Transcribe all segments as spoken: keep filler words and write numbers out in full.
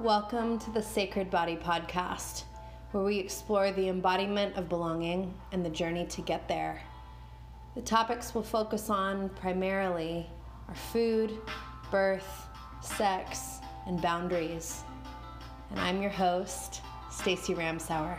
Welcome to the Sacred Body Podcast, where we explore the embodiment of belonging and the journey to get there. The topics we'll focus on primarily are food, birth, sex, and boundaries. And I'm your host, Stacey Ramsauer.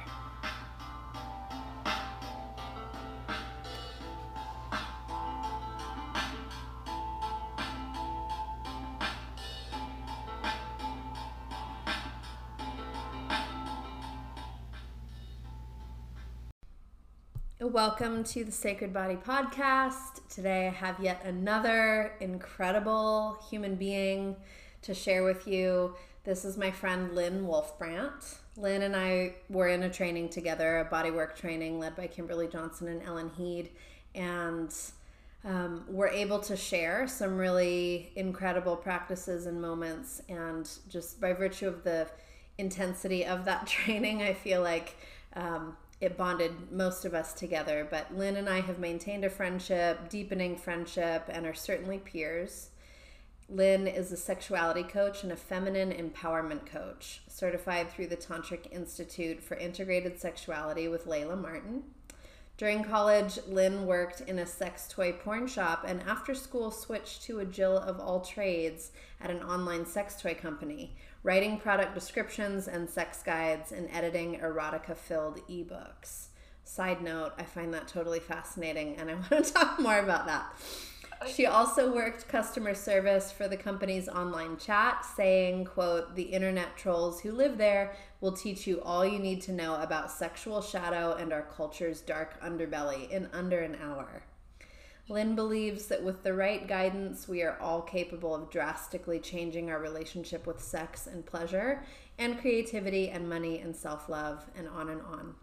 Welcome to the Sacred Body Podcast. Today I have yet another incredible human being to share with you. This is my friend Lynn Wolfbrandt. Lynn and I were in a training together, a bodywork training led by Kimberly Johnson and Ellen Heed, and um, we're able to share some really incredible practices and moments. And just by virtue of the intensity of that training, I feel like um, it bonded most of us together. But Lynn and I have maintained a friendship, deepening friendship, and are certainly peers. Lynn is a sexuality coach and a feminine empowerment coach, certified through the Tantric Institute for Integrated Sexuality with Layla Martin. During college, Lynn worked in a sex toy porn shop and after school switched to a Jill of all trades at an online sex toy company, writing product descriptions and sex guides and editing erotica-filled ebooks. Side note, I find that totally fascinating and I want to talk more about that. She also worked customer service for the company's online chat, saying, quote, "The internet trolls who live there will teach you all you need to know about sexual shadow and our culture's dark underbelly in under an hour." Lynn believes that with the right guidance, we are all capable of drastically changing our relationship with sex and pleasure and creativity and money and self-love and on and on.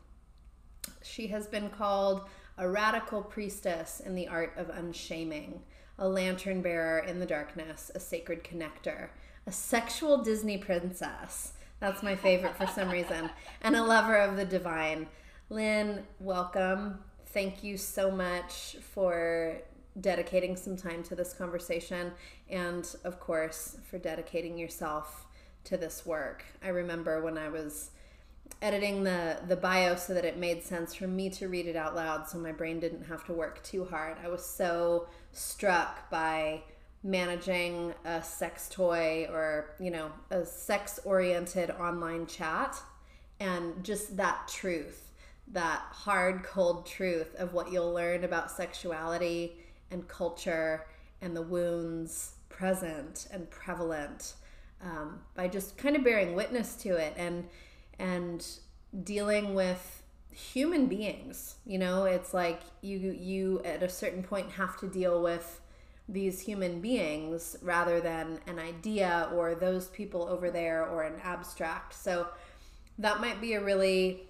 She has been called a radical priestess in the art of unshaming, a lantern bearer in the darkness, a sacred connector, a sexual Disney princess. That's my favorite for some reason, and a lover of the divine. Lynn, welcome. Thank you so much for dedicating some time to this conversation and, of course, for dedicating yourself to this work. I remember when I was editing the, the bio so that it made sense for me to read it out loud so my brain didn't have to work too hard. I was so struck by managing a sex toy or, you know, a sex-oriented online chat and just that truth, that hard, cold truth of what you'll learn about sexuality and culture and the wounds present and prevalent um, by just kind of bearing witness to it and and dealing with human beings. You know, it's like you you at a certain point have to deal with these human beings rather than an idea or those people over there or an abstract. So that might be a really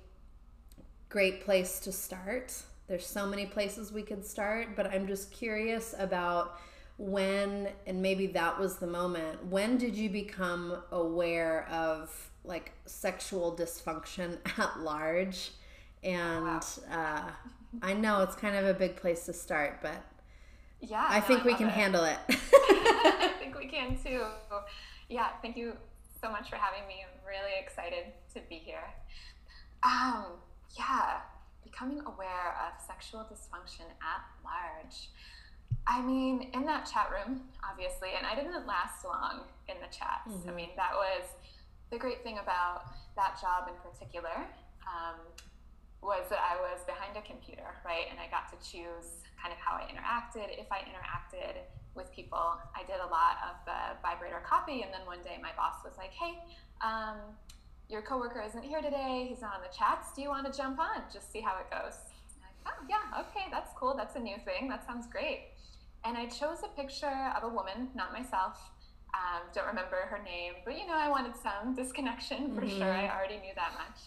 great place to start. There's so many places we could start, but I'm just curious about when, and maybe that was the moment, when did you become aware of like sexual dysfunction at large? And wow. uh, I know it's kind of a big place to start, but yeah, I no, think I we love can it. handle it. I think we can too. Yeah, thank you so much for having me. I'm really excited to be here. Um, yeah, becoming aware of sexual dysfunction at large. I mean, in that chat room, obviously, and I didn't last long in the chats. Mm-hmm. I mean, that was the great thing about that job in particular, um, was that I was behind a computer, right? And I got to choose kind of how I interacted, if I interacted with people. I did a lot of the vibrator copy, and then one day my boss was like, "Hey, um, your coworker isn't here today. He's not on the chats. Do you want to jump on? Just see how it goes." I'm like, "Oh, yeah, okay, that's cool. That's a new thing. That sounds great." And I chose a picture of a woman, not myself. Um, don't remember her name, but you know, I wanted some disconnection for mm-hmm. sure. I already knew that much.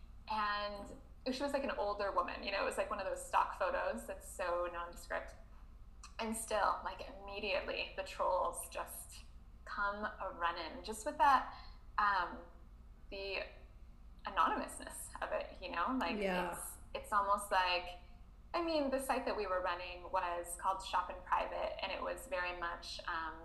And she was like an older woman, you know, it was like one of those stock photos that's so nondescript. And still, like immediately, the trolls just come a-running, just with that, um, the anonymousness of it, you know, like yeah. it's, it's almost like, I mean, the site that we were running was called Shop in Private, and it was very much um,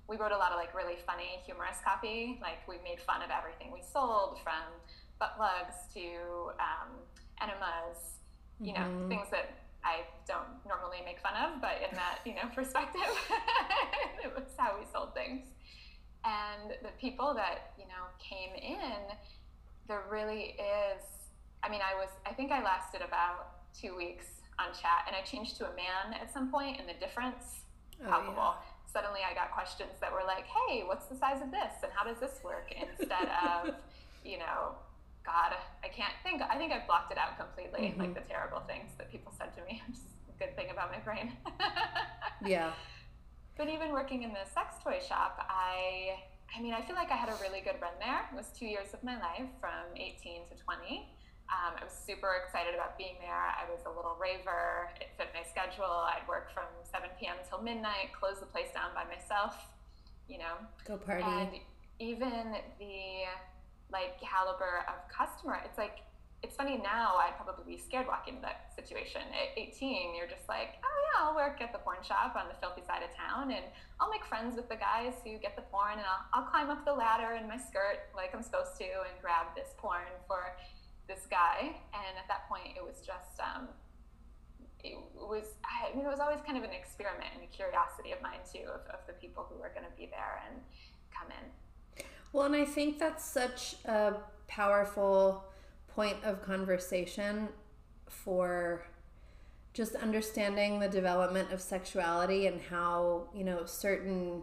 we wrote a lot of like really funny, humorous copy. Like we made fun of everything we sold, from butt plugs to um, enemas, you know, mm-hmm. things that I don't normally make fun of, but in that, you know, perspective, it was how we sold things. And the people that, you know, came in, there really is, I mean, I was, I think I lasted about two weeks on chat, and I changed to a man at some point, and the difference, oh, palpable. Yeah. Suddenly I got questions that were like, hey, what's the size of this? And how does this work? Instead of, you know, God, I can't think. I think I've blocked it out completely, mm-hmm. like the terrible things that people said to me, which is a good thing about my brain. Yeah. But even working in the sex toy shop, I, I mean, I feel like I had a really good run there. It was two years of my life, from eighteen to twenty. Um, I was super excited about being there. I was a little raver. It fit my schedule. I'd work from seven p.m. until midnight, close the place down by myself, you know. Go party. And even the like caliber of customer, it's like, it's funny now, I'd probably be scared walking into that situation. At eighteen, you're just like, oh yeah, I'll work at the porn shop on the filthy side of town, and I'll make friends with the guys who get the porn, and I'll, I'll climb up the ladder in my skirt like I'm supposed to and grab this porn for this guy. And at that point, it was just, um, it was, I mean, it was always kind of an experiment and a curiosity of mine too, of, of the people who were going to be there and come in. Well, and I think that's such a powerful point of conversation for just understanding the development of sexuality and how, you know, certain,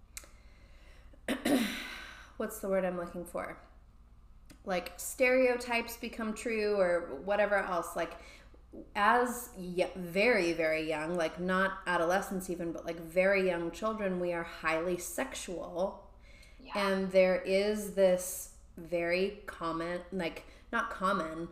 what's the word I'm looking for? Like stereotypes become true, or whatever else. Like as y- very, very young, like not adolescents even, but like very young children, we are highly sexual. Yeah. And there is this very common, like not common,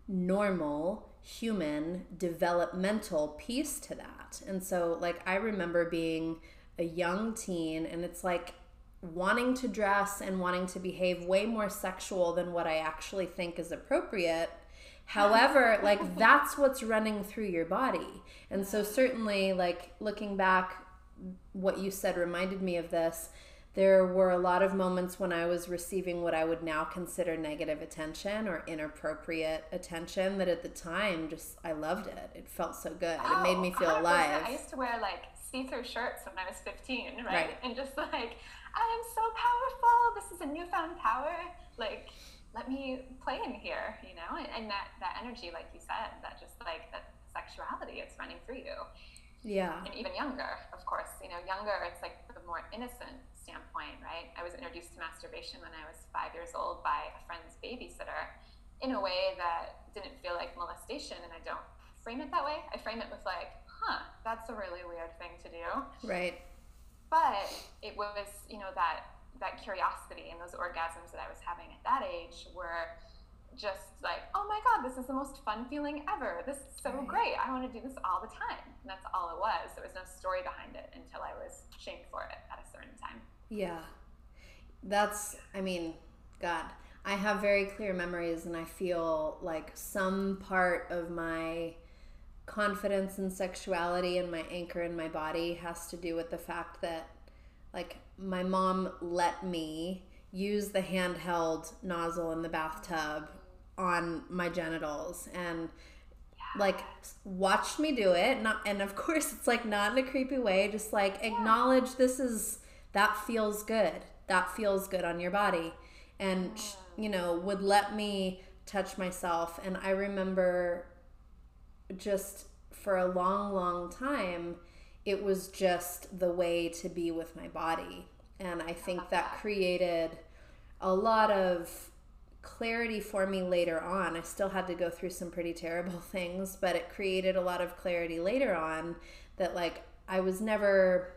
normal human developmental piece to that. And so like I remember being a young teen, and it's like wanting to dress and wanting to behave way more sexual than what I actually think is appropriate. However, like that's what's running through your body. And so certainly, like looking back, what you said reminded me of this. There were a lot of moments when I was receiving what I would now consider negative attention or inappropriate attention that at the time just, I loved it. It felt so good. Oh, it made me feel alive. I used to wear like see-through shirts when I was fifteen, right? right? And just like, I am so powerful. This is a newfound power. Like, let me play in here, you know? And, and that, that energy, like you said, that just like that sexuality, it's running through you. Yeah. And even younger, of course, you know, younger, it's like the more innocent standpoint, right? I was introduced to masturbation when I was five years old by a friend's babysitter in a way that didn't feel like molestation, and I don't frame it that way. I frame it with like, huh, that's a really weird thing to do. Right. But it was, you know, that that curiosity and those orgasms that I was having at that age were just like, oh my God, this is the most fun feeling ever. This is so right. great. I want to do this all the time. And that's all it was. There was no story behind it until I was shamed for it at a certain time. Yeah. That's, I mean, God, I have very clear memories, and I feel like some part of my confidence in sexuality and my anchor in my body has to do with the fact that, like, my mom let me use the handheld nozzle in the bathtub on my genitals, and like watched me do it. Not, and of course it's like not in a creepy way, just like acknowledge this is, that feels good. That feels good on your body. And, you know, would let me touch myself. And I remember just for a long, long time, it was just the way to be with my body. And I think that created a lot of clarity for me later on. I still had to go through some pretty terrible things, but it created a lot of clarity later on that like I was never...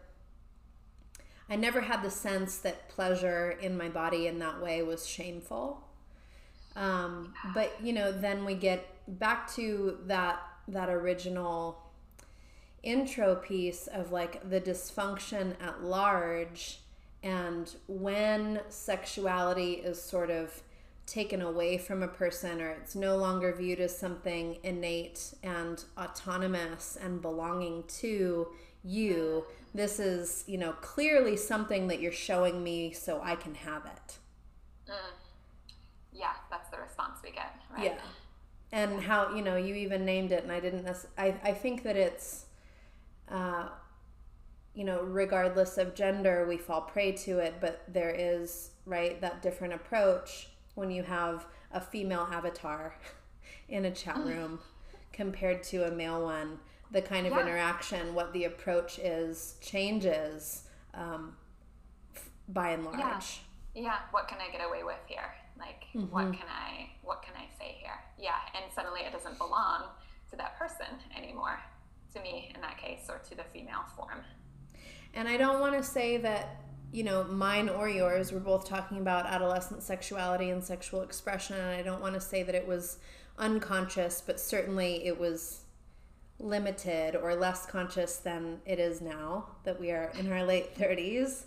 I never had the sense that pleasure in my body in that way was shameful. Um, but, you know, then we get back to that that original intro piece of like the dysfunction at large, and when sexuality is sort of taken away from a person, or it's no longer viewed as something innate and autonomous and belonging to you. This is, you know, clearly something that you're showing me so I can have it. Mm. Yeah, that's the response we get, right? Yeah. And how, you know, you even named it, and I didn't necessarily, I, I think that it's, uh, you know, regardless of gender, we fall prey to it, but there is, right, that different approach when you have a female avatar in a chat room compared to a male one. The kind of yeah. interaction, what the approach is, changes um, by and large. Yeah. yeah, what can I get away with here? Like, mm-hmm. what can I, what can I say here? Yeah, and suddenly it doesn't belong to that person anymore, to me in that case, or to the female form. And I don't want to say that, you know, mine or yours, we're both talking about adolescent sexuality and sexual expression, and I don't want to say that it was unconscious, but certainly it was limited or less conscious than it is now that we are in our late thirties.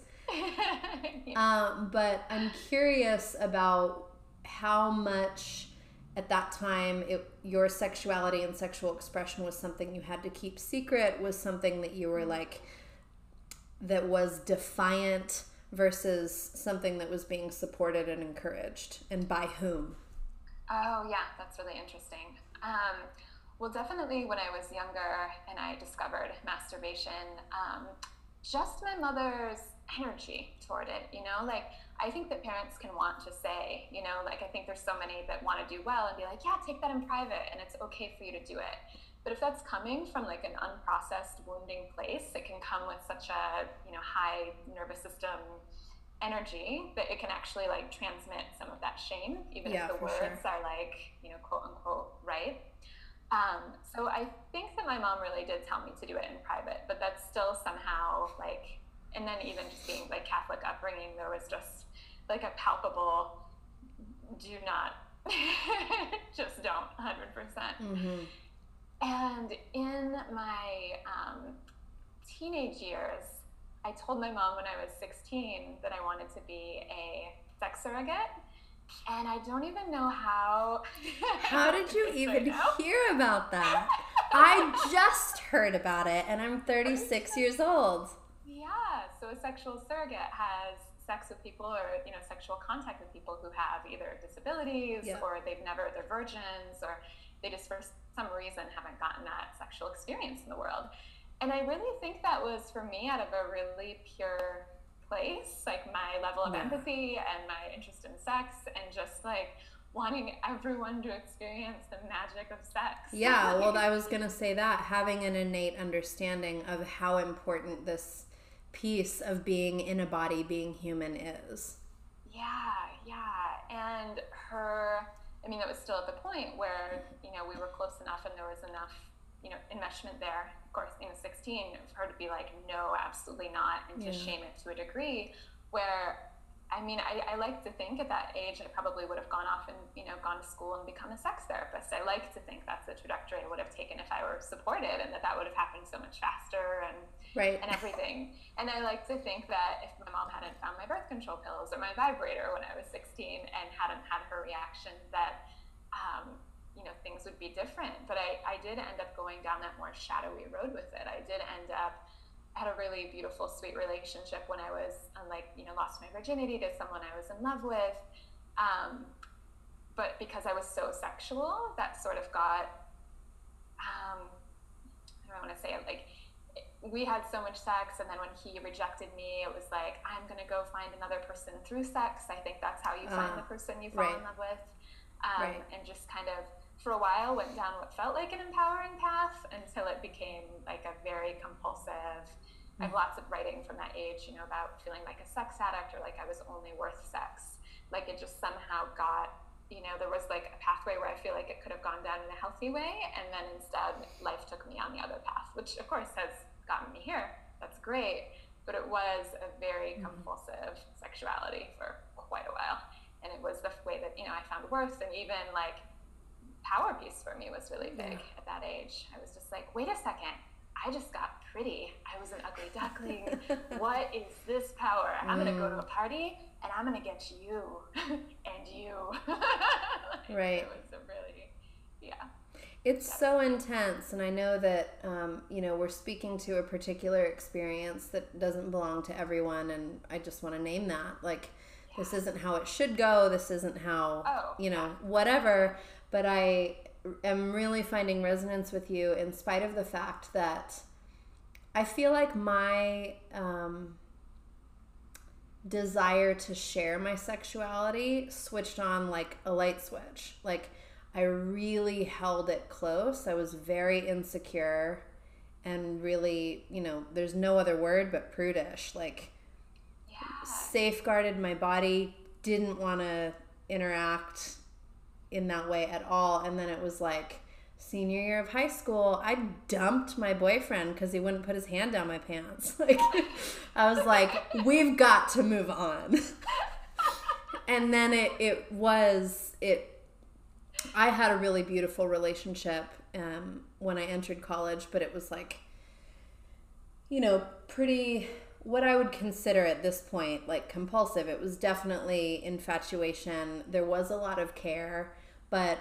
yeah. um, but I'm curious about how much at that time it, your sexuality and sexual expression was something you had to keep secret, was something that you were like, that was defiant versus something that was being supported and encouraged, and by whom? Oh yeah, that's really interesting. Um, well, definitely when I was younger and I discovered masturbation, um, just my mother's energy toward it, you know, like I think that parents can want to say, you know, like I think there's so many that want to do well and be like, yeah, take that in private and it's okay for you to do it. But if that's coming from like an unprocessed wounding place, it can come with such a, you know, high nervous system energy that it can actually like transmit some of that shame, even yeah, if the words sure. are like, you know, quote unquote, right? Um, so I think that my mom really did tell me to do it in private, but that's still somehow like, and then even just being like Catholic upbringing, there was just like a palpable, do not, just don't, one hundred percent. Mm-hmm. And in my um, teenage years, I told my mom when I was sixteen that I wanted to be a sex surrogate. And I don't even know how. How did you even hear about that? I just heard about it, and I'm thirty-six years old. Yeah, so a sexual surrogate has sex with people, or you know, sexual contact with people who have either disabilities, yeah. or they've never, they're virgins, or they just for some reason haven't gotten that sexual experience in the world. And I really think that was for me out of a really pure place, like my level of yeah. empathy and my interest in sex, and just like wanting everyone to experience the magic of sex. Yeah, well, I was gonna say that, having an innate understanding of how important this piece of being in a body, being human is. Yeah, yeah. And her, I mean, it was still at the point where, you know, we were close enough and there was enough, you know, enmeshment there. Of course, you know, sixteen, for her to be like, no, absolutely not, and to yeah. shame it to a degree where, I mean, I, I like to think at that age I probably would have gone off and, you know, gone to school and become a sex therapist. I like to think that's the trajectory I would have taken if I were supported, and that that would have happened so much faster and right. and everything. And I like to think that if my mom hadn't found my birth control pills or my vibrator when I was sixteen and hadn't had her reaction, that, um, you know, things would be different. But I, I did end up going down that more shadowy road with it. I did end up, I had a really beautiful, sweet relationship when I was, like, you know, lost my virginity to someone I was in love with. Um, but because I was so sexual, that sort of got, um, I don't want to say it, like, we had so much sex, and then when he rejected me, it was like, I'm going to go find another person through sex. I think that's how you find uh, the person you fall right. in love with. Um, right. And just kind of, for a while, went down what felt like an empowering path until it became like a very compulsive. I have lots of writing from that age, you know, about feeling like a sex addict or like I was only worth sex. Like it just somehow got, you know, there was like a pathway where I feel like it could have gone down in a healthy way. And then instead life took me on the other path, which of course has gotten me here. That's great. But it was a very compulsive sexuality for quite a while. And it was the way that, you know, I found worth, and even like power piece for me was really big yeah. at that age. I was just like, wait a second, I just got pretty. I was an ugly duckling. What is this power? I'm mm. going to go to a party and I'm going to get you and you. Right. It was a really, yeah. It's so intense, and I know that, um, you know, we're speaking to a particular experience that doesn't belong to everyone, and I just want to name that. Like, yeah. This isn't how it should go, this isn't how, oh, you know, yeah. whatever, but I am really finding resonance with you in spite of the fact that I feel like my um, desire to share my sexuality switched on like a light switch. Like, I really held it close. I was very insecure and really, you know, there's no other word but prudish. Like, yeah. Safeguarded my body, didn't want to interact in that way at all. And then it was like senior year of high school, I dumped my boyfriend because he wouldn't put his hand down my pants. Like, I was like, we've got to move on. And then it, it was, it, I had a really beautiful relationship um, when I entered college, but it was like, you know, pretty, what I would consider at this point, like compulsive. It was definitely infatuation. There was a lot of care, but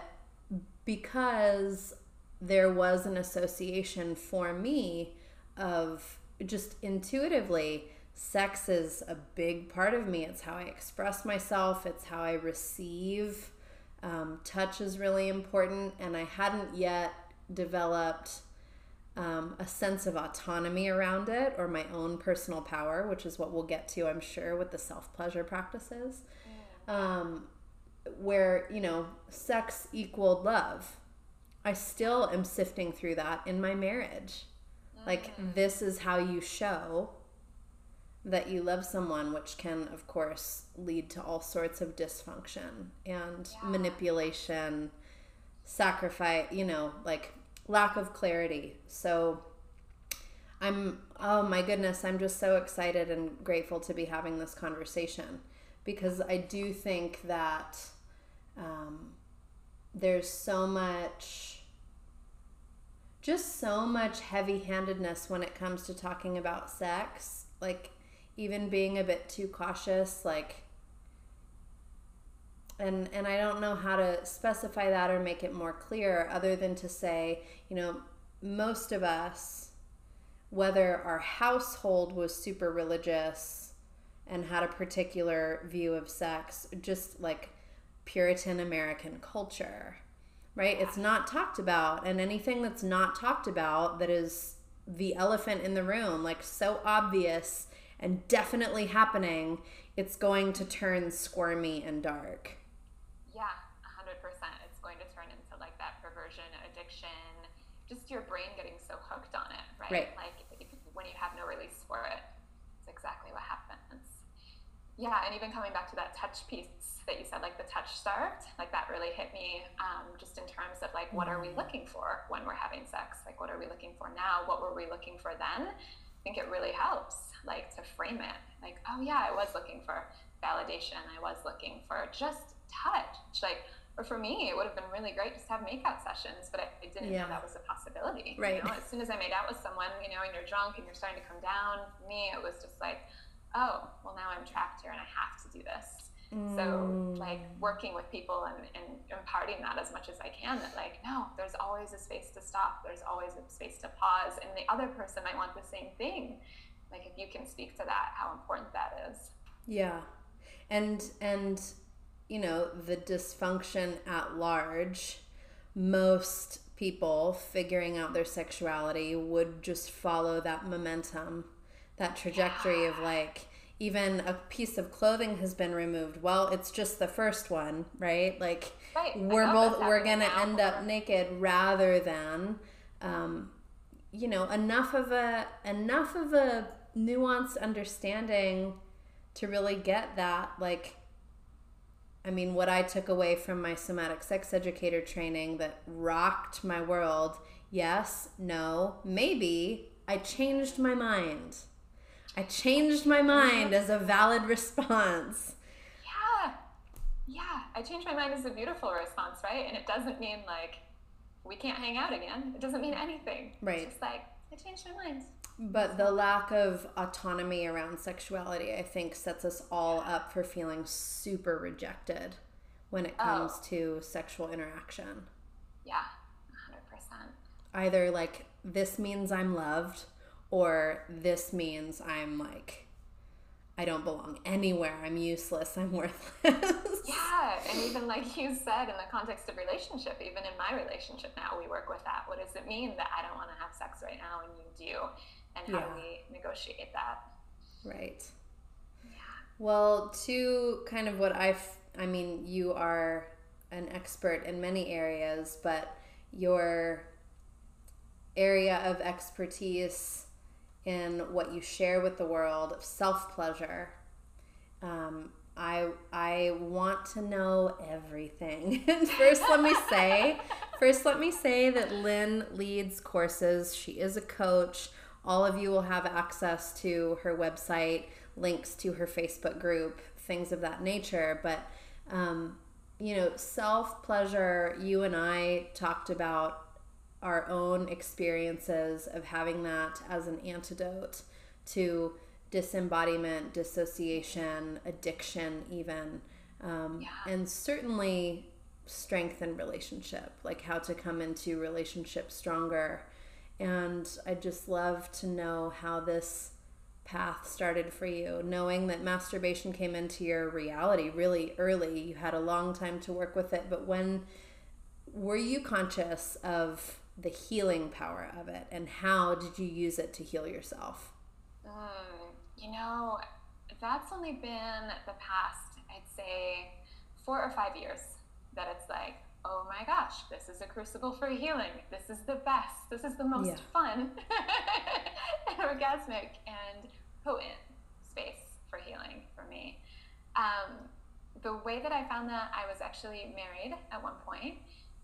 because there was an association for me of just intuitively, sex is a big part of me. It's how I express myself. It's how I receive. Um, touch is really important, and I hadn't yet developed um, a sense of autonomy around it or my own personal power, which is what we'll get to, I'm sure, with the self-pleasure practices, um, where, you know, sex equaled love. I still am sifting through that in my marriage. Like, this is how you show that you love someone, which can, of course, lead to all sorts of dysfunction and yeah. manipulation, sacrifice, you know, like lack of clarity. So I'm, oh my goodness, I'm just so excited and grateful to be having this conversation, because I do think that um, there's so much, just so much heavy-handedness when it comes to talking about sex. Like, even being a bit too cautious, like, and and I don't know how to specify that or make it more clear, other than to say, you know, most of us, whether our household was super religious and had a particular view of sex, just like Puritan American culture, right? It's not talked about, and anything that's not talked about that is the elephant in the room, like so obvious and definitely happening, it's going to turn squirmy and dark. Yeah, one hundred percent. It's going to turn into like that perversion, addiction, just your brain getting so hooked on it, right? Right. Like when you have no release for it, it's exactly what happens. Yeah, and even coming back to that touch piece that you said, like the touch starved, like that really hit me, um, just in terms of like, what are we looking for when we're having sex? Like, what are we looking for now? What were we looking for then? I think it really helps, like, to frame it. Like, oh yeah, I was looking for validation. I was looking for just touch. Like, or for me, it would have been really great just to have makeout sessions, but I, I didn't yeah. know that was a possibility. Right. You know, as soon as I made out with someone, you know, and you're drunk and you're starting to come down, for me, it was just like, oh, well, now I'm trapped here and I have to do this. Mm. So, like, working with people and, and imparting that as much as I can, that, like, no, there's always a space to stop. There's always a space to pause. And the other person might want the same thing. Like, if you can speak to that, how important that is. Yeah. And, and you know, the dysfunction at large, most people figuring out their sexuality would just follow that momentum, that trajectory yeah. of, like, even a piece of clothing has been removed. Well, it's just the first one, right? Like, right. we're both, we're going to end up naked, rather than, um, you know, enough of a, enough of a nuanced understanding to really get that. Like, I mean, what I took away from my somatic sex educator training that rocked my world, yes, no, maybe, I changed my mind. I changed my mind as a valid response. Yeah. Yeah. I changed my mind as a beautiful response, right? And it doesn't mean like we can't hang out again. It doesn't mean anything. Right. It's just like, I changed my mind. But the lack of autonomy around sexuality, I think, sets us all up for feeling super rejected when it comes oh. to sexual interaction. Yeah, one hundred Either like, this means I'm loved, or this means I'm like, I don't belong anywhere. I'm useless. I'm worthless. Yeah. And even like you said, in the context of relationship, even in my relationship now, we work with that. What does it mean that I don't want to have sex right now and you do? And how yeah. do we negotiate that? Right. Yeah. Well, to kind of what I've, I mean, you are an expert in many areas, but your area of expertise in what you share with the world of self-pleasure, um, I I want to know everything. And first let me say, first let me say that Lynn leads courses. She is a coach. All of you will have access to her website, links to her Facebook group, things of that nature. But, um, you know, self-pleasure, you and I talked about our own experiences of having that as an antidote to disembodiment, dissociation, addiction even, um, yeah. and certainly strengthen relationship, like how to come into relationship stronger. And I'd just love to know how this path started for you, knowing that masturbation came into your reality really early. You had a long time to work with it, but when were you conscious of the healing power of it, and how did you use it to heal yourself? Mm, you know, that's only been the past, I'd say, four or five years that it's like, oh my gosh, this is a crucible for healing. This is the best. This is the most yeah. fun and orgasmic and potent space for healing for me. Um, the way that I found that, I was actually married at one point,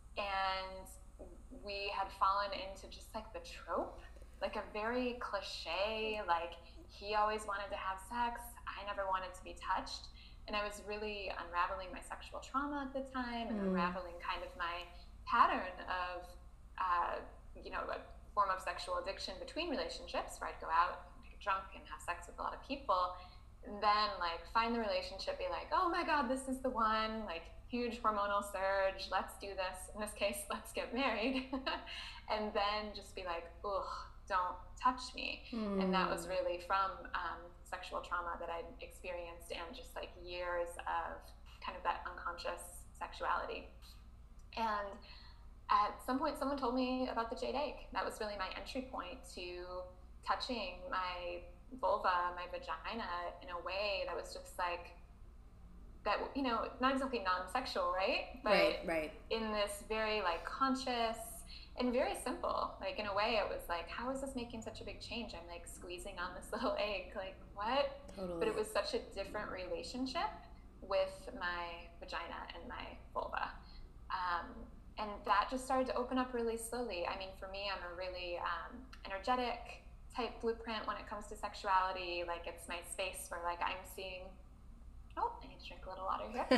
and we had fallen into just like the trope, like a very cliche, like he always wanted to have sex, I never wanted to be touched. And I was really unraveling my sexual trauma at the time, and mm. unraveling kind of my pattern of, uh, you know, a form of sexual addiction between relationships, where I'd go out, get drunk, and have sex with a lot of people. And then, like, find the relationship, be like, oh my God, this is the one, like, huge hormonal surge, let's do this. In this case, let's get married. And then just be like, ugh, don't touch me. Mm. And that was really from um, sexual trauma that I'd experienced, and just like years of kind of that unconscious sexuality. And at some point, someone told me about the jade egg. That was really my entry point to touching my vulva, my vagina, in a way that was just like, that, you know, not exactly non-sexual, right? But right, right. in this very like conscious and very simple, like in a way it was like, how is this making such a big change? I'm like squeezing on this little egg, like what? Totally. But it was such a different relationship with my vagina and my vulva. Um, and that just started to open up really slowly. I mean, for me, I'm a really um, energetic type blueprint when it comes to sexuality. Like it's my space where like I'm seeing, oh, I need to drink a little water here.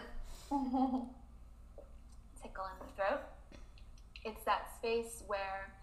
Tickle in the throat. It's that space where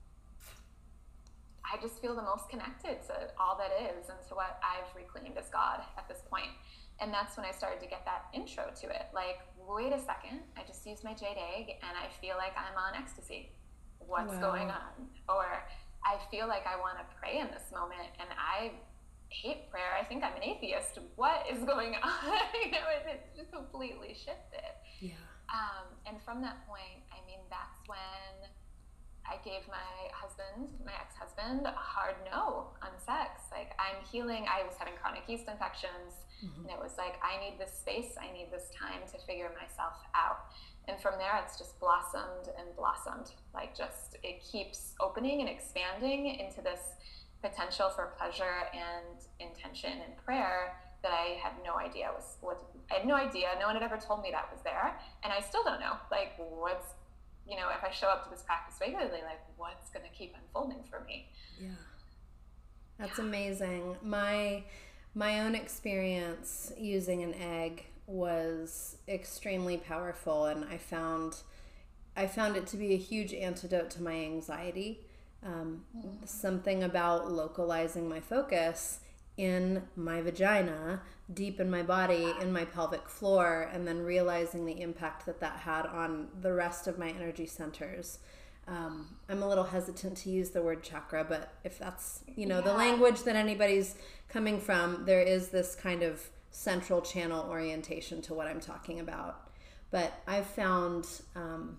I just feel the most connected to all that is, and to what I've reclaimed as God at this point. And that's when I started to get that intro to it. Like, wait a second, I just used my jade egg and I feel like I'm on ecstasy. What's wow. going on? Or I feel like I want to pray in this moment, and I hate prayer. I think I'm an atheist. What is going on? You know, it, it just completely shifted. Yeah. Um, and from that point, I mean, that's when I gave my husband, my ex-husband, a hard no on sex. Like, I'm healing. I was having chronic yeast infections, mm-hmm. and it was like, I need this space. I need this time to figure myself out. And from there, it's just blossomed and blossomed. Like, just, it keeps opening and expanding into this potential for pleasure and intention and prayer that I had no idea was what I had no idea. No one had ever told me that was there, and I still don't know. Like, what's, you know, if I show up to this practice regularly, like, what's going to keep unfolding for me? Yeah, that's yeah. amazing. My my own experience using an egg was extremely powerful, and I found I found it to be a huge antidote to my anxiety. Um, mm. Something about localizing my focus in my vagina, deep in my body, in my pelvic floor, and then realizing the impact that that had on the rest of my energy centers. um, I'm a little hesitant to use the word chakra, but if that's, you know, Yeah. the language that anybody's coming from, there is this kind of central channel orientation to what I'm talking about. But I've found, um,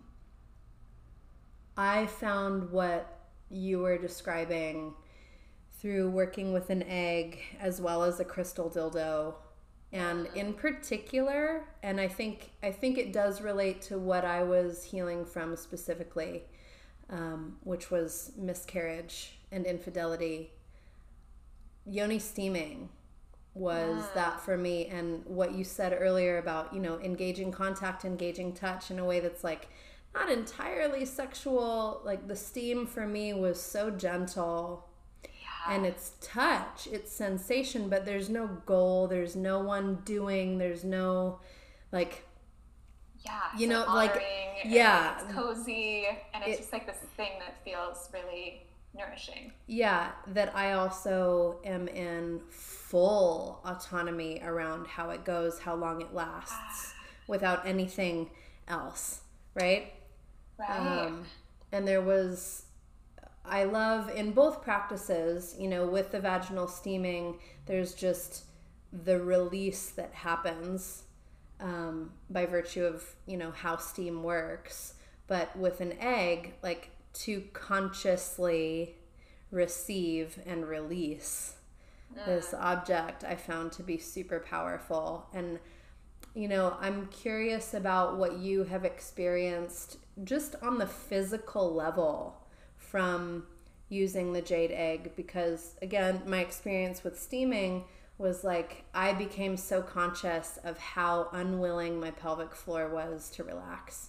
I found what you were describing through working with an egg as well as a crystal dildo. And in particular, and I think I think it does relate to what I was healing from specifically, um, which was miscarriage and infidelity. Yoni steaming was Yeah. that for me, and what you said earlier about, you know, engaging contact, engaging touch in a way that's like not entirely sexual. Like the steam for me was so gentle. And it's touch, it's sensation, but there's no goal, there's no one doing, there's no, like, Yeah, you so know, like, honoring, and yeah. it's cozy, and it's It- just like this thing that feels really nourishing. yeah, that I also am in full autonomy around how it goes, how long it lasts, without anything else, right? Right. Um, and there was, I love in both practices, you know, with the vaginal steaming, there's just the release that happens um, by virtue of, you know, how steam works. But with an egg, like to consciously receive and release this object, I found to be super powerful. And, you know, I'm curious about what you have experienced just on the physical level from using the jade egg, because again, my experience with steaming was like I became so conscious of how unwilling my pelvic floor was to relax.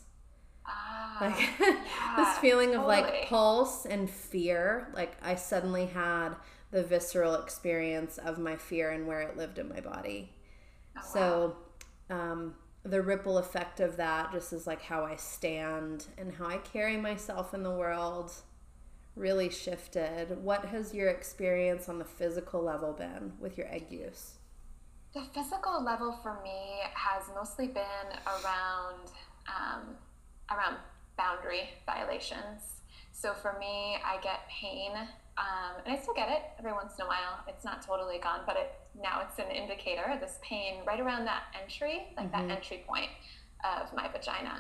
Ah, Like yeah, this feeling of totally. like pulse and fear. Like I suddenly had the visceral experience of my fear and where it lived in my body. Oh, wow. So um, the ripple effect of that just is like how I stand and how I carry myself in the world really shifted. What has your experience on the physical level been with your egg use? The physical level for me has mostly been around um, around boundary violations. So for me, I get pain, um, and I still get it every once in a while. It's not totally gone, but it, now it's an indicator, this pain right around that entry, like Mhm. that entry point of my vagina.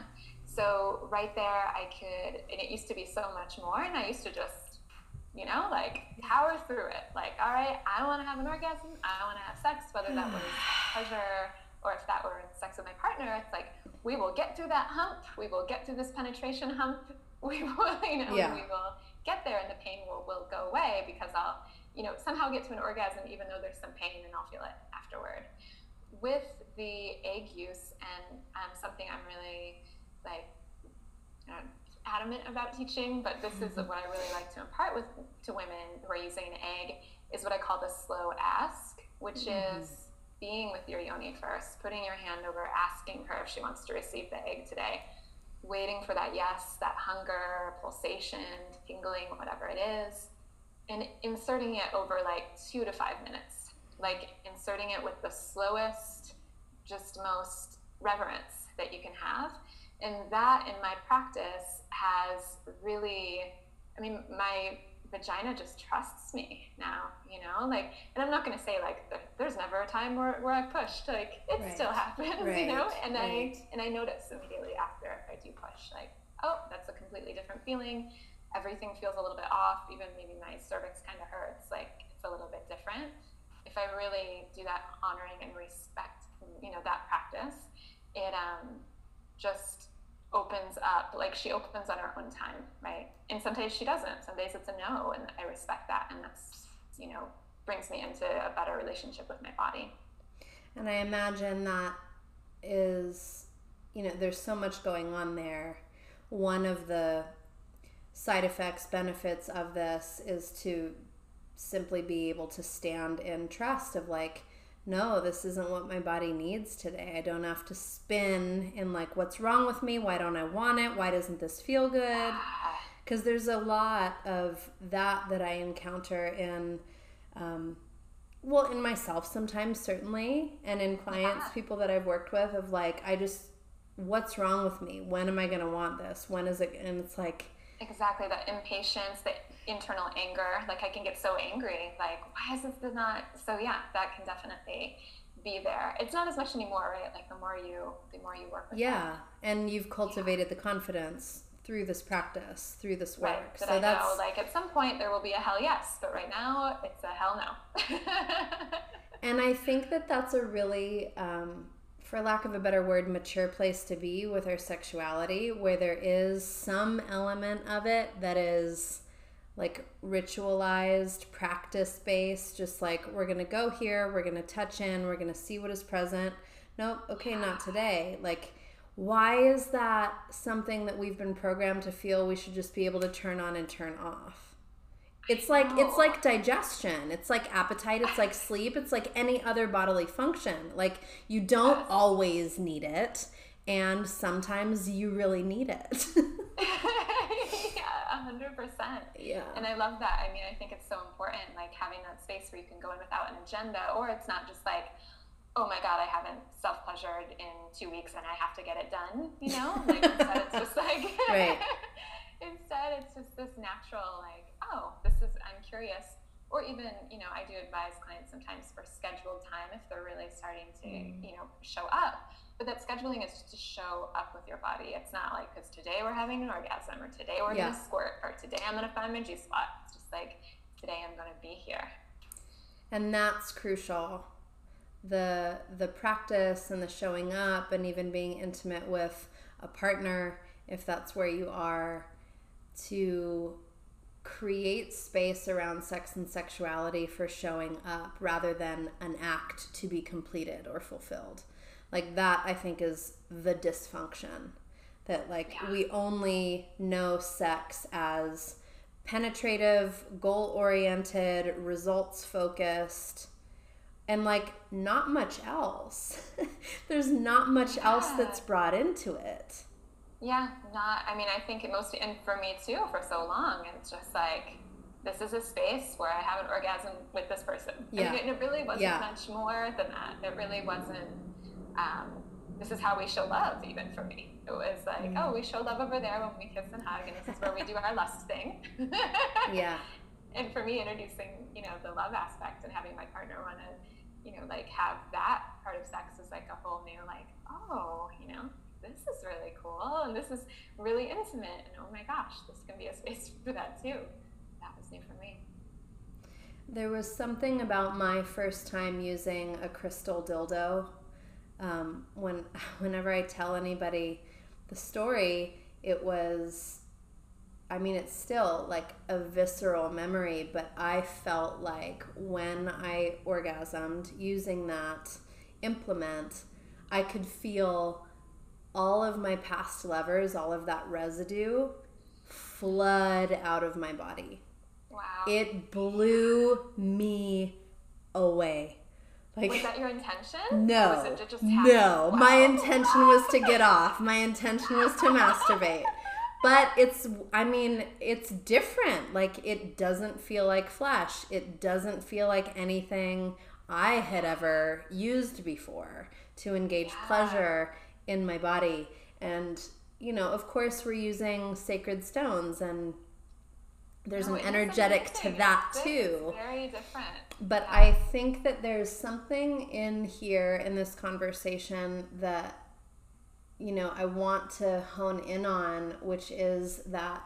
So right there, I could, and it used to be so much more, and I used to just, you know, like power through it. Like, all right, I want to have an orgasm, I want to have sex, whether that was pleasure or if that were sex with my partner. It's like, we will get through that hump, we will get through this penetration hump, we will, you know, Yeah. we will get there, and the pain will, will go away because I'll, you know, somehow get to an orgasm even though there's some pain, and I'll feel it afterward. With the egg use, and um, something I'm really like you know, adamant about teaching, but this is what I really like to impart with to women who are using an egg, is what I call the slow ask, which Mhm. is being with your yoni first, putting your hand over, asking her if she wants to receive the egg today, waiting for that yes, that hunger, pulsation, tingling, whatever it is, and inserting it over like two to five minutes, like inserting it with the slowest, just most reverence that you can have. And that in my practice has really, I mean, my vagina just trusts me now, you know, like, and I'm not going to say like, there's never a time where, where I pushed, like it Right. still happens, Right. you know, and Right. I, and I notice immediately after if I do push, like, oh, that's a completely different feeling. Everything feels a little bit off. Even maybe my cervix kind of hurts. Like it's a little bit different. If I really do that honoring and respect, you know, that practice, it um, just opens up, like she opens on her own time, right? And sometimes she doesn't. Some days it's a no, and I respect that, and that's, you know, brings me into a better relationship with my body. And I imagine that is, you know, there's so much going on there. One of the side effects, benefits of this is to simply be able to stand in trust of like, no, this isn't what my body needs today. I don't have to spin in like, what's wrong with me? Why don't I want it? Why doesn't this feel good? Because there's a lot of that that I encounter in, um, well, in myself sometimes, certainly, and in clients, Yeah. people that I've worked with of like, I just, what's wrong with me? When am I going to want this? When is it? And it's like, Exactly, the impatience, the internal anger. Like I can get so angry, like, why is this not? So yeah, that can definitely be there. It's not as much anymore, right? Like the more you, the more you work with Yeah, that. and you've cultivated yeah. the confidence through this practice, through this work. Right, that so I that's know, like at some point there will be a hell yes, but right now it's a hell no. And I think that that's a really, um, for lack of a better word, mature place to be with our sexuality, where there is some element of it that is like ritualized, practice-based, just like we're going to go here, we're going to touch in, we're going to see what is present. Nope, okay, not today. Like, why is that something that we've been programmed to feel we should just be able to turn on and turn off? It's like it's like digestion. It's like appetite. It's like sleep. It's like any other bodily function. Like you don't always need it, and sometimes you really need it. Yeah, a hundred percent. Yeah. And I love that. I mean, I think it's so important, like having that space where you can go in without an agenda, or it's not just like, oh my God, I haven't self-pleasured in two weeks and I have to get it done. You know, like instead it's just like. Right. Instead, it's just this natural, like, oh, this is, I'm curious. Or even, you know, I do advise clients sometimes for scheduled time if they're really starting to, mm. you know, show up. But that scheduling is just to show up with your body. It's not like, because today we're having an orgasm, or today we're yeah. going to squirt, or today I'm going to find my G spot. It's just like, today I'm going to be here. And that's crucial. The the practice and the showing up and even being intimate with a partner, if that's where you are, to create space around sex and sexuality for showing up rather than an act to be completed or fulfilled. Like that, I think, is the dysfunction. That like yeah. we only know sex as penetrative, goal-oriented, results-focused, and like not much else. There's not much yeah. else that's brought into it. Yeah, not, I mean, I think it most, and for me too, for so long, it's just like, this is a space where I have an orgasm with this person. Yeah. I mean, it really wasn't yeah. much more than that. It really wasn't, um, this is how we show love, even for me. It was like, mm. oh, we show love over there when we kiss and hug, and this is where we do our lust thing. Yeah. And for me, introducing, you know, the love aspect and having my partner want to, you know, like have that part of sex is like a whole new, like, oh, you know, this is really cool, and this is really intimate, and oh my gosh, this can be a space for that too. That was new for me. There was something about my first time using a crystal dildo. Um, when, whenever I tell anybody the story, it was, I mean, it's still like a visceral memory, but I felt like when I orgasmed using that implement, I could feel all of my past lovers, all of that residue flood out of my body. Wow. It blew me away. Like, was that your intention? No. Or was it just happen? No. Wow. My intention was to get off. My intention was to masturbate. But it's, I mean, it's different. Like, it doesn't feel like flesh. It doesn't feel like anything I had ever used before to engage yeah. pleasure in my body. And, you know, of course we're using sacred stones, and there's no, an energetic to that this too. Is very different. But yeah. I think that there's something in here in this conversation that, you know, I want to hone in on, which is that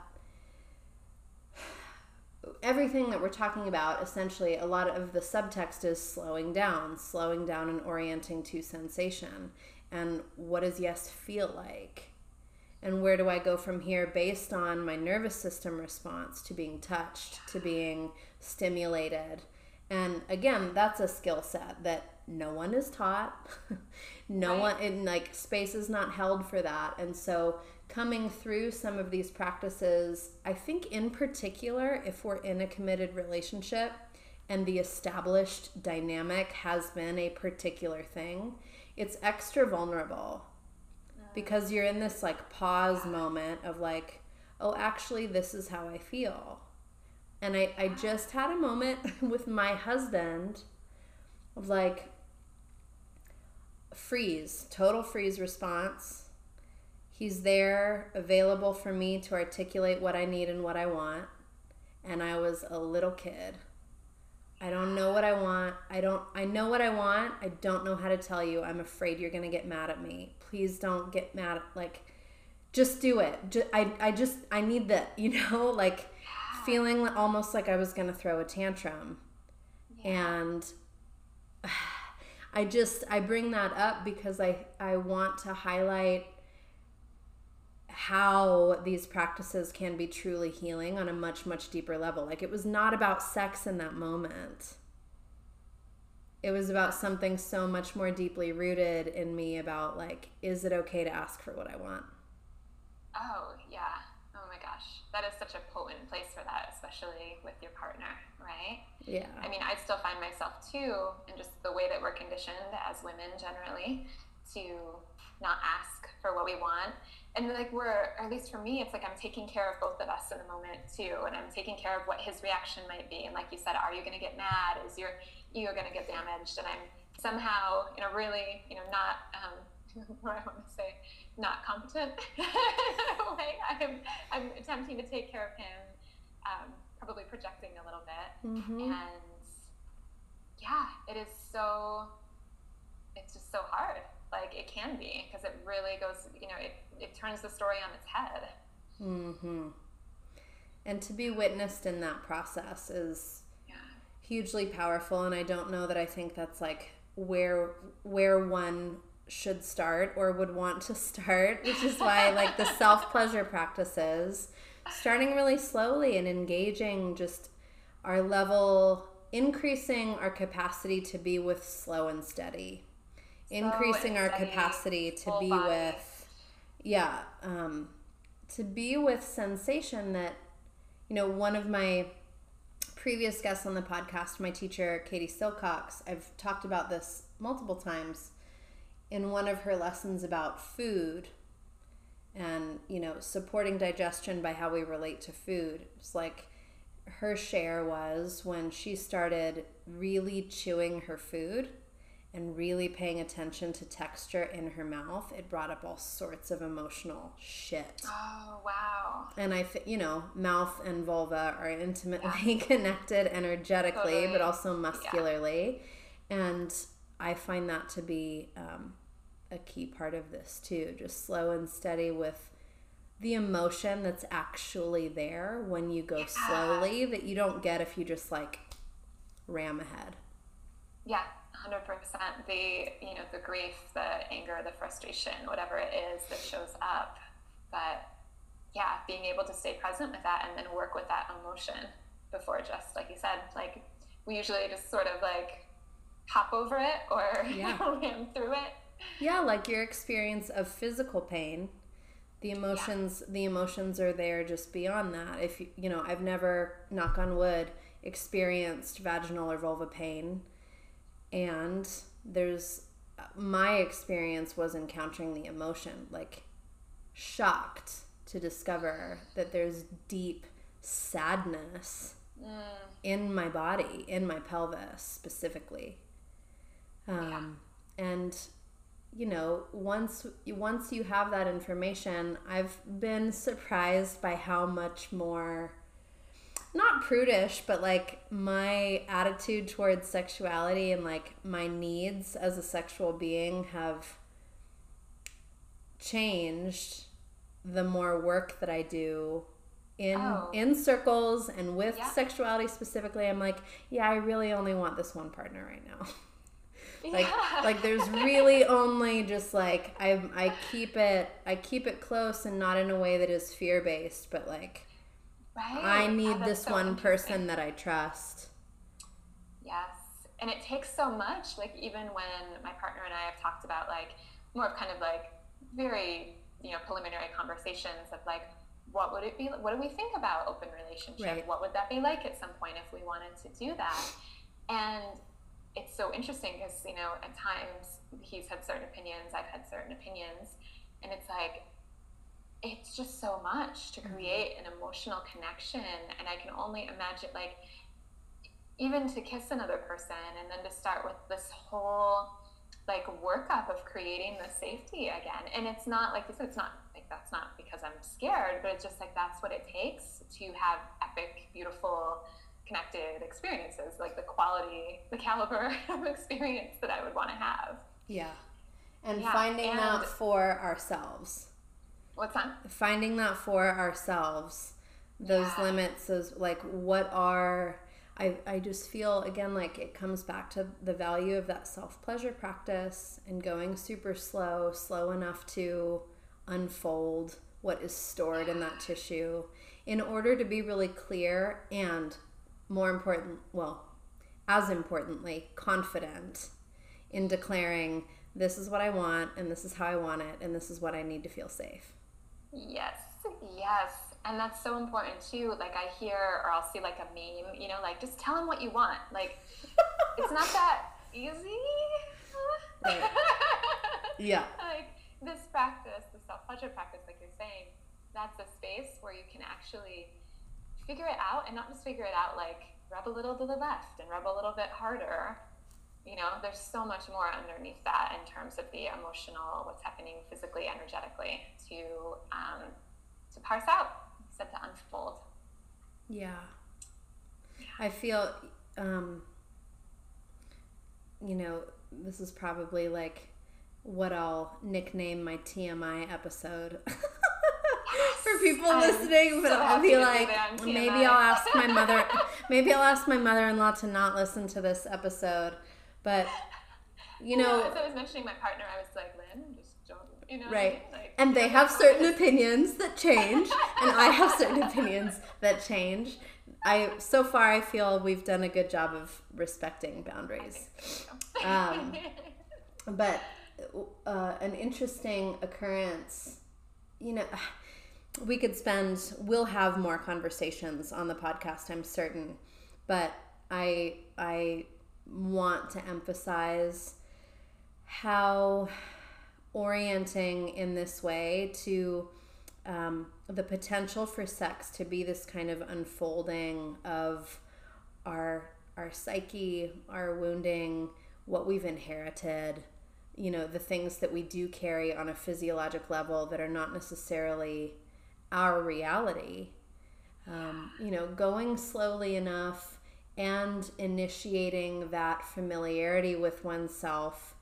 everything that we're talking about, essentially, a lot of the subtext is slowing down, slowing down and orienting to sensation. And what does yes feel like? And where do I go from here based on my nervous system response to being touched, to being stimulated? And again, that's a skill set that no one is taught. no right. one, in like space is not held for that. And so coming through some of these practices, I think in particular, if we're in a committed relationship and the established dynamic has been a particular thing, it's extra vulnerable because you're in this like pause moment of like, oh, actually, this is how I feel. And I, I just had a moment with my husband of like freeze, total freeze response. He's there, available for me to articulate what I need and what I want. And I was a little kid. I don't know what I want. I don't, I know what I want. I don't know how to tell you. I'm afraid you're going to get mad at me. Please don't get mad at, like, just do it. Just, I, I just, I need that, you know, like feeling almost like I was going to throw a tantrum. Yeah. And I just, I bring that up because I, I want to highlight how these practices can be truly healing on a much, much deeper level. Like, it was not about sex in that moment. It was about something so much more deeply rooted in me about, like, is it okay to ask for what I want? Oh, yeah. Oh my gosh. That is such a potent place for that, especially with your partner, right? Yeah. I mean, I still find myself too, and just the way that we're conditioned as women generally to not ask for what we want. And like we're, or at least for me, it's like I'm taking care of both of us in the moment too. And I'm taking care of what his reaction might be. And like you said, are you going to get mad? Is your ego going to get damaged? And I'm somehow in a really, you know, not, um, what I want to say, not competent way. I'm, I'm attempting to take care of him, um, probably projecting a little bit. Mm-hmm. And yeah, it is so, it's just so hard. Like it can be, because it really goes, you know, it, it turns the story on its head. Mm-hmm. And to be witnessed in that process is yeah. hugely powerful. And I don't know that I think that's like where, where one should start or would want to start, which is why like the self-pleasure practices, starting really slowly and engaging just our level, increasing our capacity to be with slow and steady. Increasing our capacity to be body. with, yeah, um, to be with sensation that, you know, one of my previous guests on the podcast, my teacher, Katie Silcox, I've talked about this multiple times in one of her lessons about food and, you know, supporting digestion by how we relate to food. It's like her share was when she started really chewing her food and really paying attention to texture in her mouth, it brought up all sorts of emotional shit. Oh, wow. And I, you know, mouth and vulva are intimately yeah. connected energetically, totally. But also muscularly. Yeah. And I find that to be um, a key part of this too. Just slow and steady with the emotion that's actually there when you go yeah. slowly that you don't get if you just like ram ahead. Yeah. one hundred percent the, you know, the grief, the anger, the frustration, whatever it is that shows up. But yeah, being able to stay present with that and then work with that emotion before just, like you said, like we usually just sort of like hop over it or yeah. ram through it. Yeah, like your experience of physical pain, the emotions, yeah. the emotions are there just beyond that. If you, you know, I've never, knock on wood, experienced vaginal or vulva pain. And there's, my experience was encountering the emotion, like shocked to discover that there's deep sadness mm. in my body, in my pelvis specifically. Um, yeah. And, you know, once, once you have that information, I've been surprised by how much more, not prudish, but like my attitude towards sexuality and like my needs as a sexual being have changed the more work that I do in oh. in circles and with yeah. sexuality specifically. I'm like, yeah, I really only want this one partner right now. like yeah. like there's really only just like I I keep it I keep it close and not in a way that is fear-based, but like right. I need yeah, this so one person that I trust. Yes. And it takes so much, like even when my partner and I have talked about like more of kind of like very, you know, preliminary conversations of like, what would it be? What do we think about open relationship? Right. What would that be like at some point if we wanted to do that? And it's so interesting because, you know, at times he's had certain opinions, I've had certain opinions, and it's like, it's just so much to create an emotional connection. And I can only imagine, like, even to kiss another person and then to start with this whole like workup of creating the safety again. And it's not like you said, it's not like that's not because I'm scared, but it's just like that's what it takes to have epic, beautiful, connected experiences, like the quality, the caliber of experience that I would want to have. Yeah. And yeah. finding and, that for ourselves. What's that? Finding that for ourselves. Those yeah. limits, those like what are I, I just feel, again, like it comes back to the value of that self-pleasure practice and going super slow, slow enough to unfold what is stored in that tissue in order to be really clear and, more important, well, as importantly, confident in declaring, this is what I want and this is how I want it and this is what I need to feel safe. Yes, yes. And that's so important too. Like I hear, or I'll see like a meme, you know, like just tell them what you want. Like it's not that easy. Right. Yeah. Like this practice, the self-pleasure practice, like you're saying, that's a space where you can actually figure it out, and not just figure it out like rub a little to the left and rub a little bit harder. You know, there's so much more underneath that in terms of the emotional, what's happening physically, energetically to um, to parse out, instead to unfold. Yeah. yeah. I feel, um, you know, this is probably like what I'll nickname my T M I episode for people I'm listening, but so I'll be like, maybe I'll ask my mother, maybe I'll ask my mother-in-law to not listen to this episode, but you know, you know as I was mentioning my partner, I was like, Lynn, just don't, you know, right. Like, and they have certain opinions that change, and I have certain opinions that change. I so far I feel we've done a good job of respecting boundaries. So. um, but uh, an interesting occurrence, you know, we could spend, we'll have more conversations on the podcast, I'm certain, but I I want to emphasize how orienting in this way to um, the potential for sex to be this kind of unfolding of our our psyche, our wounding, what we've inherited, you know, the things that we do carry on a physiologic level that are not necessarily our reality. Um, you know, going slowly enough and initiating that familiarity with oneself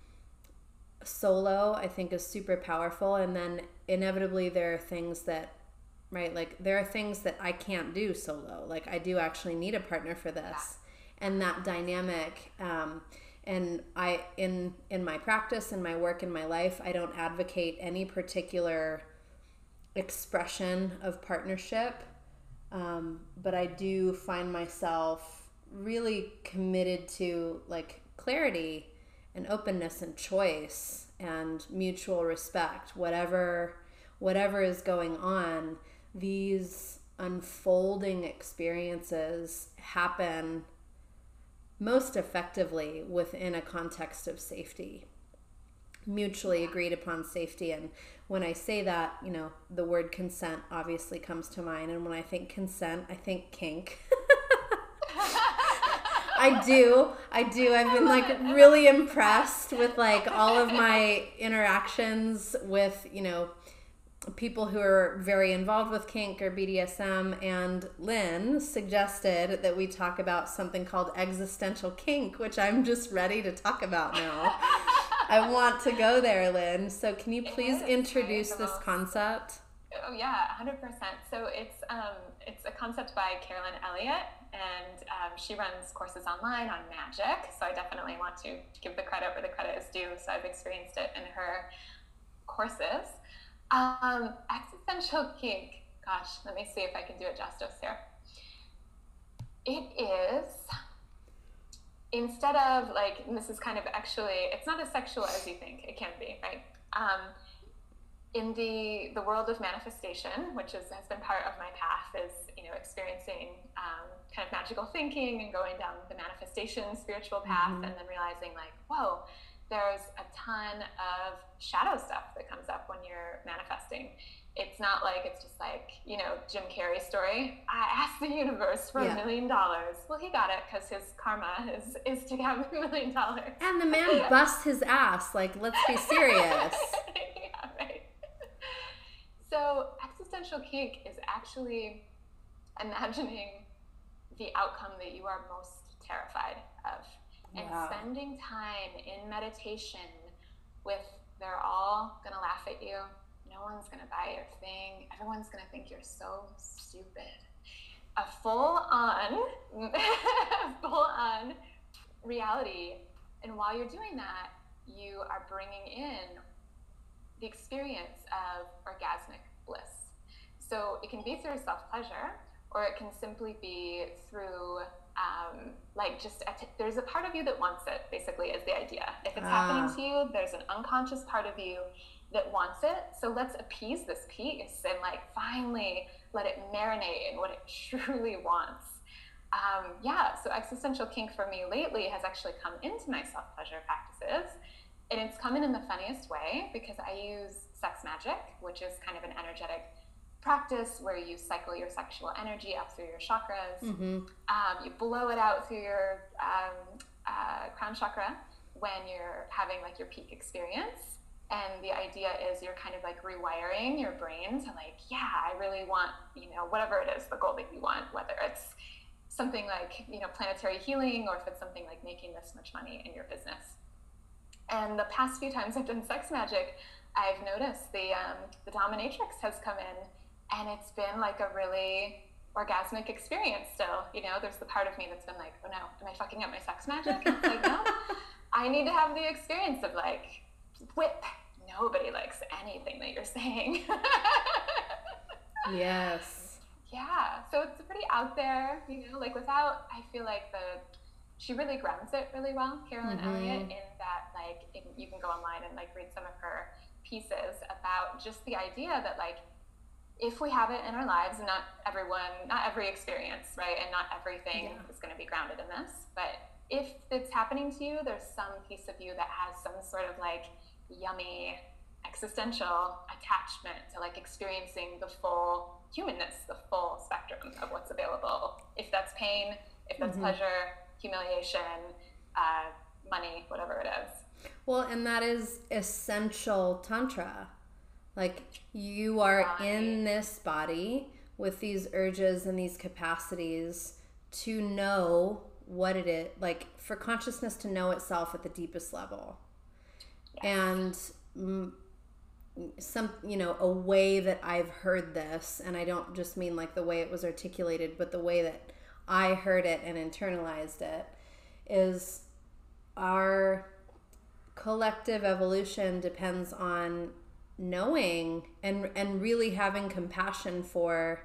solo, I think, is super powerful. And then inevitably there are things that, right, like there are things that I can't do solo. Like I do actually need a partner for this. And that dynamic, um, and I, in, in my practice, in my work, in my life, I don't advocate any particular expression of partnership. Um, but I do find myself really committed to like clarity and openness and choice and mutual respect. Whatever, whatever is going on, these unfolding experiences happen most effectively within a context of safety, mutually agreed upon safety. And when I say that, you know, the word consent obviously comes to mind. And when I think consent, I think kink. I do. I do. I've been like really impressed with like all of my interactions with, you know, people who are very involved with kink or B D S M, and Lynn suggested that we talk about something called existential kink, which I'm just ready to talk about now. I want to go there, Lynn. So can you please introduce this concept? Oh yeah, one hundred percent. So it's um, it's a concept by Carolyn Elliott, and um, she runs courses online on magic. So I definitely want to give the credit where the credit is due. So I've experienced it in her courses. Um, existential kink. Gosh, let me see if I can do it justice here. It is, instead of like, and this is kind of actually, it's not as sexual as you think it can be, right? Um, in the the world of manifestation, which is, has been part of my path, is, you know, experiencing um, kind of magical thinking and going down the manifestation spiritual path, mm-hmm. and then realizing like, whoa, there's a ton of shadow stuff that comes up when you're manifesting. It's not like it's just like, you know, Jim Carrey story. I asked the universe for Yeah. a million dollars. Well, he got it because his karma is, is to have a million dollars. And the man busts his ass. Like, let's be serious. Yeah, right. So existential kink is actually imagining the outcome that you are most terrified of. And Wow. spending time in meditation with, they're all going to laugh at you. No one's going to buy your thing. Everyone's going to think you're so stupid. A full-on, full-on reality. And while you're doing that, you are bringing in the experience of orgasmic bliss. So it can be through self-pleasure, or it can simply be through, um, like just, a t- there's a part of you that wants it, basically, is the idea. If it's Ah. happening to you, there's an unconscious part of you that wants it. So let's appease this piece and like finally let it marinate in what it truly wants. Um, yeah, so existential kink for me lately has actually come into my self-pleasure practices. And it's come in in the funniest way because I use sex magic, which is kind of an energetic practice where you cycle your sexual energy up through your chakras. Mm-hmm. Um, you blow it out through your um, uh, crown chakra when you're having like your peak experience. And the idea is you're kind of like rewiring your brain to like, yeah, I really want, you know, whatever it is, the goal that you want, whether it's something like, you know, planetary healing, or if it's something like making this much money in your business. And the past few times I've done sex magic, I've noticed the um, the dominatrix has come in, and it's been like a really orgasmic experience still. You know, there's the part of me that's been like, oh no, am I fucking up my sex magic? And it's like, no, I need to have the experience of like, whip. Nobody likes anything that you're saying. Yes. Yeah, so it's pretty out there, you know, like without, I feel like the, she really grounds it really well, Carolyn Mm-hmm. Elliott, in that like, in, you can go online and like read some of her pieces about just the idea that like, if we have it in our lives, and not everyone, not every experience, right, and not everything Yeah. is going to be grounded in this, but if it's happening to you, there's some piece of you that has some sort of like yummy existential attachment to like experiencing the full humanness, the full spectrum of what's available. If that's pain, if that's Mm-hmm. pleasure, humiliation, uh, money, whatever it is. Well, and that is essential tantra. Like, you are Right. in this body with these urges and these capacities to know what it is, like for consciousness to know itself at the deepest level. Yes. And mm, some, you know, a way that I've heard this, and I don't just mean like the way it was articulated, but the way that I heard it and internalized it, is our collective evolution depends on knowing and and really having compassion for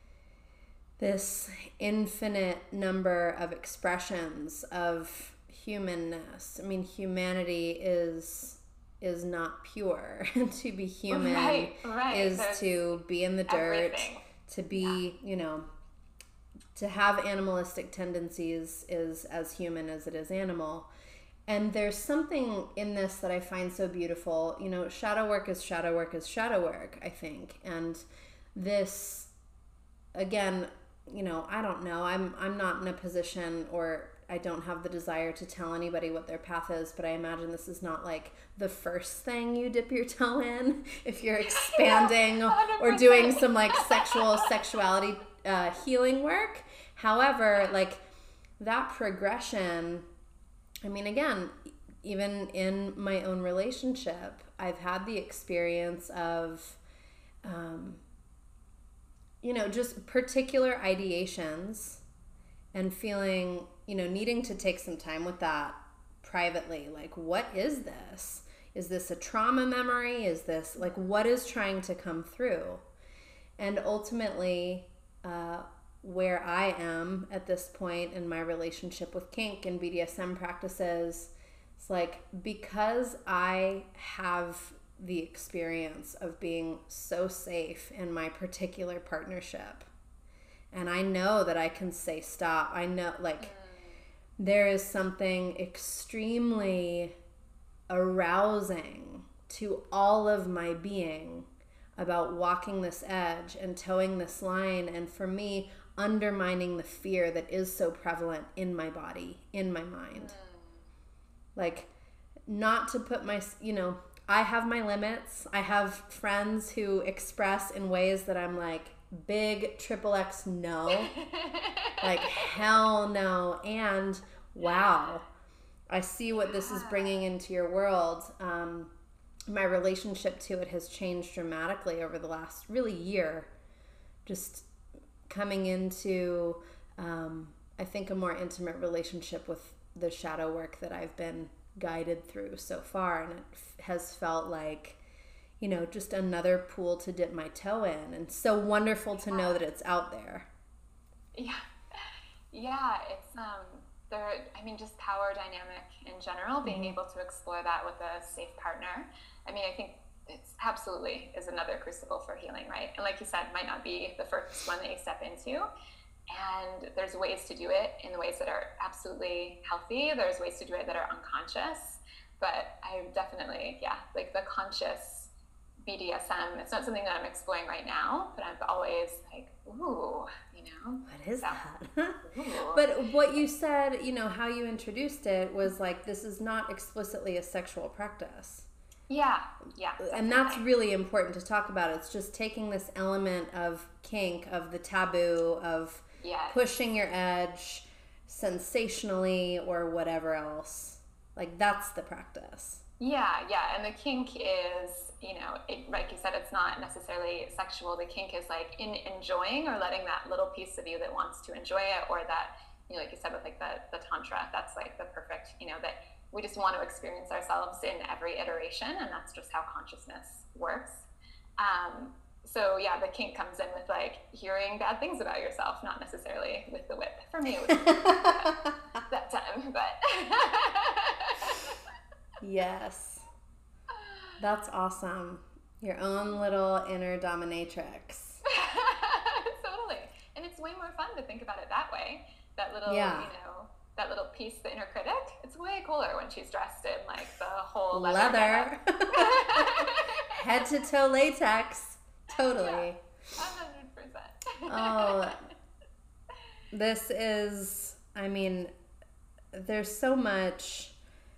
this infinite number of expressions of humanness. I mean, humanity is is not pure. To be human Right, right. is There's to be in the dirt, everything. to be, you know, to have animalistic tendencies is as human as it is animal. And there's something in this that I find so beautiful. You know, shadow work is shadow work is shadow work, I think. And this, again, you know, I don't know. I'm I'm not in a position, or I don't have the desire to tell anybody what their path is, but I imagine this is not like the first thing you dip your toe in if you're expanding Yeah, or doing some like sexual sexuality uh, healing work. However, like that progression, I mean, again, even in my own relationship, I've had the experience of, um, you know, just particular ideations and feeling, you know, needing to take some time with that privately. Like, what is this? Is this a trauma memory? Is this, like, what is trying to come through? And ultimately, uh, where I am at this point in my relationship with kink and B D S M practices, it's like, because I have the experience of being so safe in my particular partnership, and I know that I can say stop. I know, like, there is something extremely arousing to all of my being about walking this edge and towing this line, and for me, undermining the fear that is so prevalent in my body, in my mind. Mm. Like, not to put my, you know, I have my limits. I have friends who express in ways that I'm like, big triple X no. Like, hell no. And wow, I see what this is bringing into your world. Um, my relationship to it has changed dramatically over the last really year. Just coming into, um, I think, a more intimate relationship with the shadow work that I've been guided through so far. And it f- has felt like, you know, just another pool to dip my toe in. And so wonderful to know that it's out there. Yeah. Yeah. It's, um, there, I mean, just power dynamic in general, being mm-hmm. able to explore that with a safe partner. I mean, I think it's absolutely is another crucible for healing, right? And like you said, might not be the first one that you step into. And there's ways to do it in ways that are absolutely healthy. There's ways to do it that are unconscious. But I definitely, yeah, like the conscious B D S M, it's not something that I'm exploring right now, but I'm always like, ooh, you know. What is so, that? But what you said, you know, how you introduced it was like, this is not explicitly a sexual practice. Yeah, yeah. Definitely. And that's really important to talk about. It's just taking this element of kink, of the taboo, of yes. pushing your edge sensationally or whatever else. Like, that's the practice. Yeah, yeah. And the kink is, you know, it, like you said, it's not necessarily sexual. The kink is like in enjoying or letting that little piece of you that wants to enjoy it, or that, you know, like you said with like the, the tantra, that's like the perfect, you know, that we just want to experience ourselves in every iteration, and that's just how consciousness works. Um, so yeah, the kink comes in with like hearing bad things about yourself, not necessarily with the whip. For me, it was that, that time, but yes, that's awesome. Your own little inner dominatrix. Totally, and it's way more fun to think about it that way. That little, yeah. you know. That little piece, the inner critic, it's way cooler when she's dressed in like the whole leather, leather. Head to toe latex. Totally. Yeah, one hundred percent. Oh, this is, I mean, there's so much,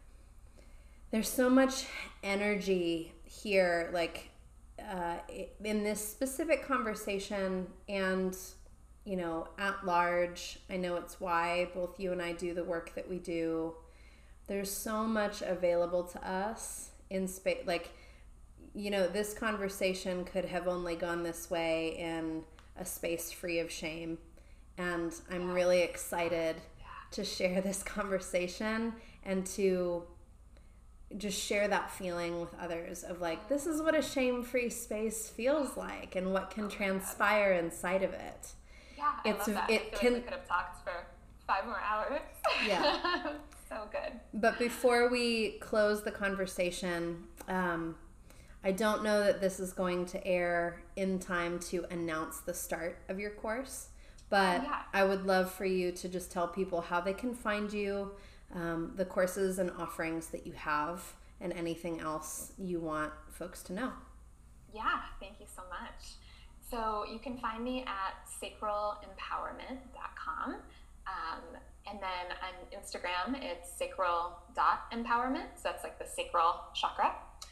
there's so much energy here, like uh, in this specific conversation, and you know, at large. I know it's why both you and I do the work that we do. There's so much available to us in space. Like, you know, this conversation could have only gone this way in a space free of shame. And I'm really excited to share this conversation and to just share that feeling with others of like, this is what a shame-free space feels like and what can transpire inside of it. Yeah, I it's, love that. It I feel can, like we could have talked for five more hours. Yeah. So good. But before we close the conversation, um, I don't know that this is going to air in time to announce the start of your course, but yeah. I would love for you to just tell people how they can find you, um, the courses and offerings that you have, and anything else you want folks to know. Yeah, thank you so much. So you can find me at sacral empowerment dot com. Um, and then on Instagram, it's sacral dot empowerment. So that's like the sacral chakra.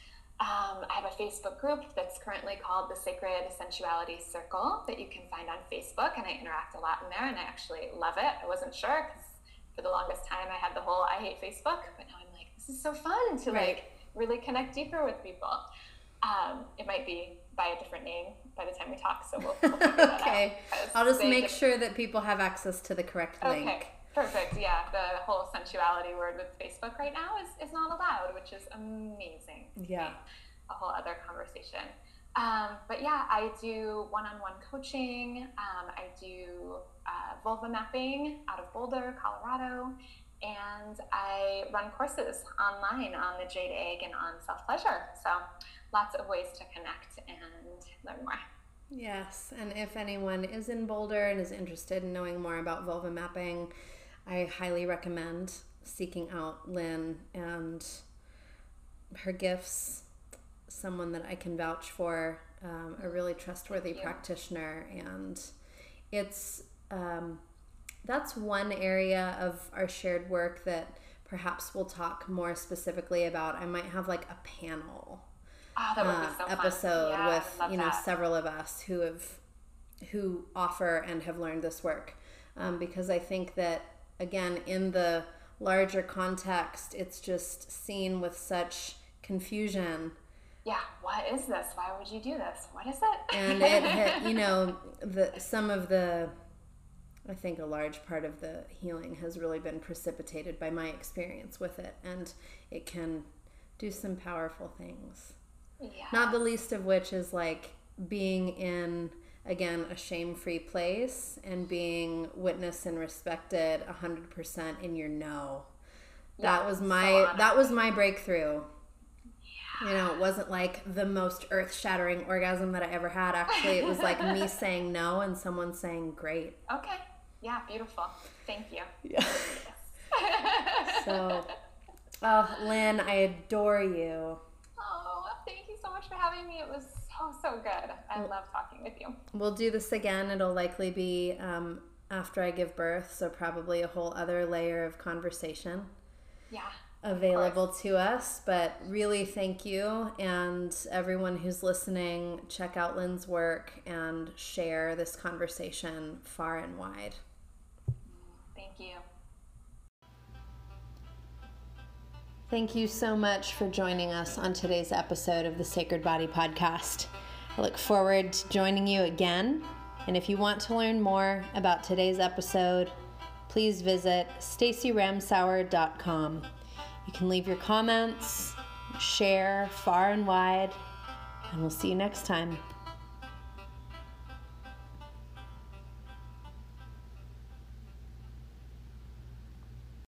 Um, I have a Facebook group that's currently called the Sacred Sensuality Circle that you can find on Facebook. And I interact a lot in there, and I actually love it. I wasn't sure because for the longest time I had the whole I hate Facebook, but now I'm like, this is so fun to right. like really connect deeper with people. Um, it might be by a different name by the time we talk, so we'll, we'll figure that okay. out. I'll just make just... sure that people have access to the correct link. Okay, perfect. Yeah, the whole sensuality word with Facebook right now is, is not allowed, which is amazing. Yeah. A whole other conversation. Um, but yeah, I do one-on-one coaching. Um, I do uh, vulva mapping out of Boulder, Colorado. And I run courses online on the Jade Egg and on self-pleasure. So lots of ways to connect and learn more. Yes, and if anyone is in Boulder and is interested in knowing more about vulva mapping, I highly recommend seeking out Lynn and her gifts, someone that I can vouch for um, a really trustworthy practitioner, and it's um, that's one area of our shared work that perhaps we'll talk more specifically about. I might have like a panel oh, that would uh, be so episode yeah, with you know that. several of us who have who offer and have learned this work, um, because I think that again in the larger context, it's just seen with such confusion. Yeah, what is this? Why would you do this? What is it? And it hit, you know, the some of the, I think a large part of the healing has really been precipitated by my experience with it, and it can do some powerful things. Yeah. Not the least of which is like being in, again, a shame-free place and being witnessed and respected one hundred percent in your no. Yeah, that was my so that was my breakthrough. Yeah. You know, it wasn't like the most earth-shattering orgasm that I ever had. Actually, it was like me saying no and someone saying great. Okay. Yeah, beautiful. Thank you. Yeah. So, oh, Lynn, I adore you. Oh, thank you so much for having me. It was so, so good. I well, love talking with you. We'll do this again. It'll likely be um, after I give birth, so probably a whole other layer of conversation. Yeah. Available to us, but really thank you, and everyone who's listening, check out Lynn's work and share this conversation far and wide. Thank you. Thank you so much for joining us on today's episode of the Sacred Body Podcast. I look forward to joining you again, and if you want to learn more about today's episode, please visit stacy ramsauer dot com. You can leave your comments, share far and wide, and we'll see you next time.